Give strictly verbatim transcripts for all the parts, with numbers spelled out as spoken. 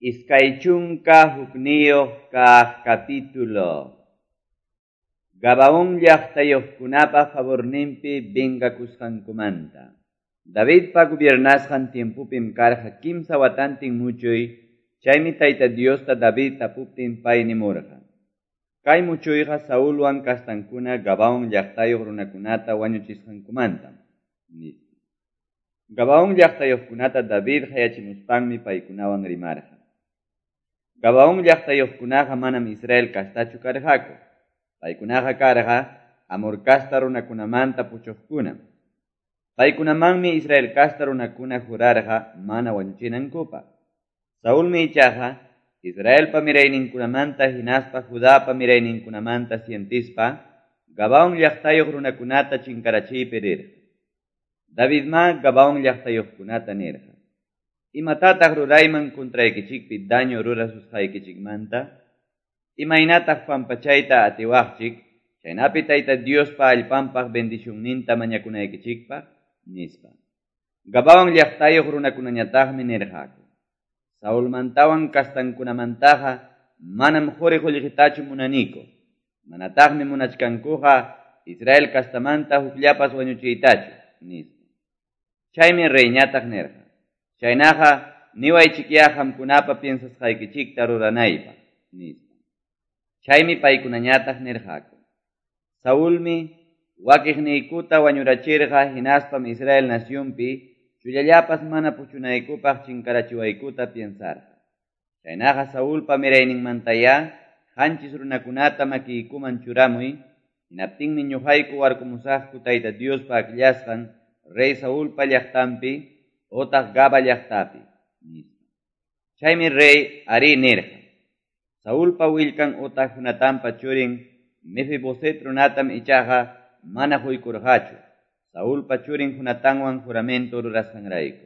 Iskaychunka hukniyuq kaq capítulo. Gabaón llaqtayuqkunapa favorninpi vengakusqankumanta. Davidpa gubiernasqan tiempupim karqa kimsa watantin muchuy, chaymi tayta Diosta David tapuptin pay nimurqa. Kay muchuyqa Saulwan kastankuna Gabaón llaqtayuq runakunata wañuchisqankumanta. Gabaón llaqtayuqkunata David hayachimuspanmi paykunawan rimarqa. Gabaón llaqtayuqkunaqa manam Israel kastachu karqaku. Paykunaqa karqa Amor kasta runakunamanta puchuqkuna. Paykunamanmi Israel kasta runakuna jurarqa mana wañuchinankupaq. Saulmi ichaqa Israelpa mirayninkunamanta hinaspa Judapa mirayninkunamanta sientispa Gabaón llaqtayuq runakunata chinkarachiypi rirqa. Davidma Gabaón llaqtayuqkunata nirqa: ¿Imatataq rurayman contraykichikpi daño rurasusqaykichikmanta? ¿Imaynataq pampachayta atiwaqchik, chaynapi tayta Diospa allpanpaq bendicionninta mañakunaykichikpaq? Nispa. Gabaón llaqtayuq runakunañataqmi nirqaku: Saulmantawan kastankunamantaqa manam quri qullqitachu munaniku. Manataqmi munachkankuqa Israel kastamanta hukllapas wañuchiytachu, nispa. Chaymi reyñataq nirqa: Chaynaqa niwaychikya qamkunapa piensasqaykichikta ruranaypaq, nispa. Chaymi paykunañataq nirqaku: Saulmi wakiqniykuta wañurachirqa hinaspam Israel nacionpi chullallapas mana puchunaykupaq chinkarachiwaykuta piensarqa. Chaynaqa Saulpa mirayninmantaya qanchis runakunata makiykuman churamuy, hinaptinmi ñuqayku warkumusaqku tayta Diospa akillasqan rey Saulpa llaqtanpi otaq Gaba llaqtapi, nispa. Chaymi rey ari nirqa: Saulpa willkan otaq Jonatanpa churin Mefiboset runatam ichaqa mana quykurqachu, Saulpa churin Jonatanwan juramento rurasqanrayku.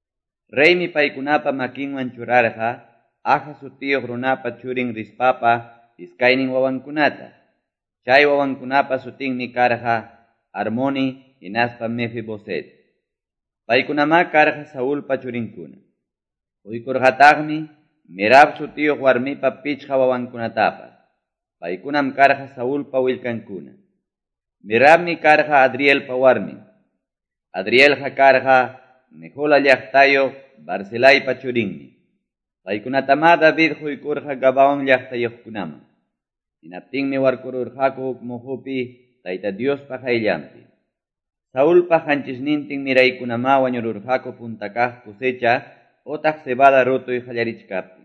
Reymi paykunapa makinman churarqa Aja sutiyuq runapa churin Rispapa iskaynin wawankunata. Chay wawankunapa sutinmi karqa Armoni hinaspa Mefiboset. Paykunama karqa Saulpa churinkuna. Uykurqataqmi Merab sutiyuq warmipa pichqa wawankunatapas. Paykunam karqa Saulpa willkankuna. Merabmi karqa Adrielpa warmin. Adrielqa karqa Mehola llaqtayuq Barzilaypa churinmi. Paykunatama David quykurqa Gabaón llaqtayuqkunaman. Hinaptinmi warkururqaku huk muhupi tayta Diospa qayllanpi. Saulpa qanchisnintin miraykunama wañururqaku puntakaq cosecha otaq cebada rutuy qallarichkaptin.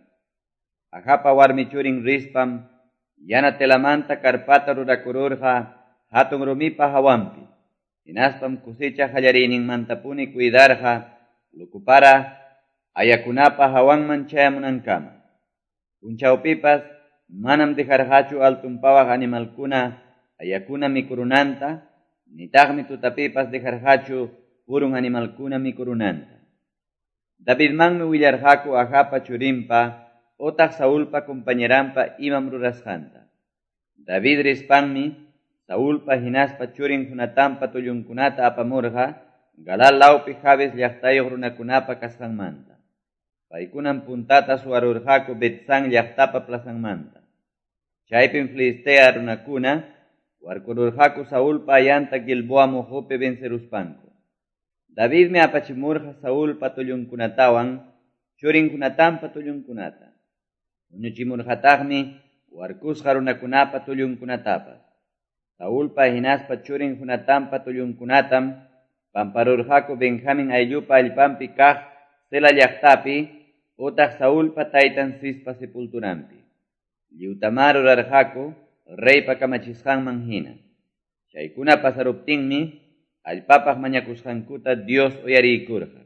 Ajapa warmi churin Rispam yana telamanta karpata rurakururqa hatun rumipa hawanpi. Hinaspam cosecha qallariyninmantapuni cuidarqa lukupara ayakunapa hawanman chayamunankama. Punchawpipas manam dejarqachu altunpawaq animalkuna ayakuna mikurunanta, nitaqmi tutapipas dejarqachu purun animalkuna mikurunanta. Davidmanmi willarqaku Ajapa churinpa otaq Saulpa compañeranpa imam rurasqanta. David rispanmi Saulpa hinaspa churin Jonatanpa tullunkunata apamurqa Galal lawpi Jabes llaqtayuq runakunapa kasqanmanta. Paykunam puntata suwarurqaku Betsan llaqtapa plazanmanta. Chaypim Filistea runakuna warkururqaku Saulpa ayanta Gilboa muhupi venceruspanku. Davidmi apachimurqa Saulpa tullunkunatawan churin Jonatanpa tullunkunata. Wañuchimurqataqmi warkusqa runakunapa tullunkunatapas. Saulpa hinaspa churin Jonatanpa tullunkunatam pamparurqaku Benjamin ayllupa allpanpi kaq Sela llaqtapi otaq Saulpa taytan Cispa sepulturampi. Lliwtama rurarqaku reypa kamachisqanman hina. Chaykuna pasaruptinmi allpapaq mañakusqankuta Dios uyariykurqa.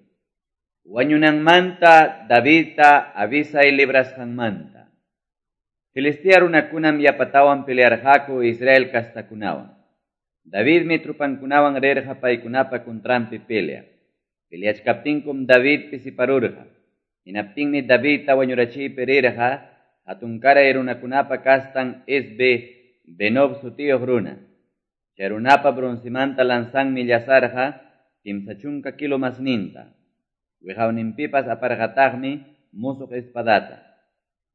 Wañunanmanta Davidta Abisai librasqanmanta. Filistea runakunam yapatawan pelearqaku Israel kastakunawan. Davidmi trupankunawan rirqa paykunapa kontranpi pelea. Peleachkaptinkum David pisiparurqa. Hinaptinmi Davidta wañurachiypi rirqa hatunkaray runakunapa kastan Esbe Benob sutiyuq runa. Chay runapa bronzimanta lansanmi llasarqa kimsa chunka kilo masninta. Wihawninpipas aparqataqmi musuq espadata.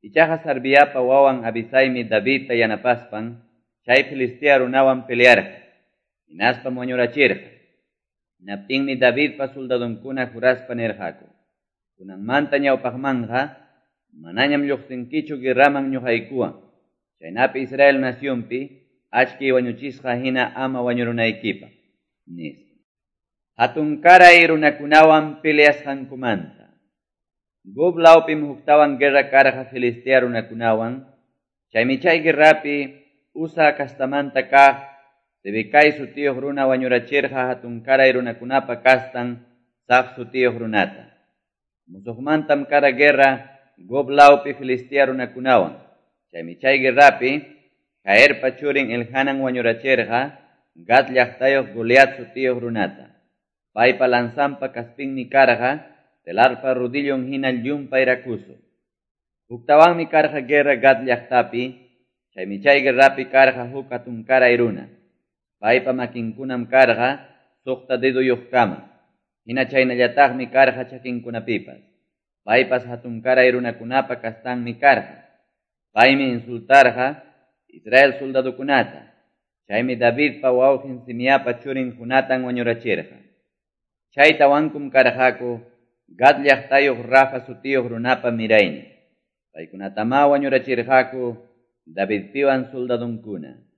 Ichaqa Sarviapa wawan Abisaymi Davidta yanapaspan, chay Filistea runawan pelearqa, hinaspa wañurachirqa. Hinaptinmi Davidpa soldadunkuna juraspa nirqaku, kunanmanta ñawpaqmanqa, manañam lluqsinkichu guerraman ñuqaykuwan, chaynapi Israel nacionpi, achki wañuchisqa hina ama wañurunaykipa, nispa. Hatunkaray runakunawan peleasqankumanta. Gob lawpim huktawan guerra karqa Filistea runakunawan, chaymi chay guerrapi usa kastamanta kaq, Sibikay sutiyuq runa wañurachirqa hatunkaray runakunapa kastan saq sutiyuq runata. Musuqmantam kara guerra Gob lawpi Filistea runakunawan, chaymi chay guerrapi Jaerpa churin Elhanan wañurachirqa Gat llaqtayuq Goliat sutiyuq runata. Paypa lanzanpa kaspinmi karqa telarpa rodillon hina llumpay rakuso. Huktawanmi karqa guerra Gat llaqtapi, chaymi chay guerrapi karqa huk hatunkaray runa. Paypa makinkunam karqa suqta deduyuq kama. Hina chaynallataqmi karqa chakinkunapipas. Paypas hatunkaray runakunapa kastanmi karqa. Paymi insultarqa Israel soldadukunata. Chaymi Davidpa wawqin Simeapa churin Jonatan wañurachirqa. Chaytawankum karqaku Gat llaqtayuq Rafa sutiyuq runapa mirayni. Paykunatama wañurachirqaku Davidpiwan soldadunkuna.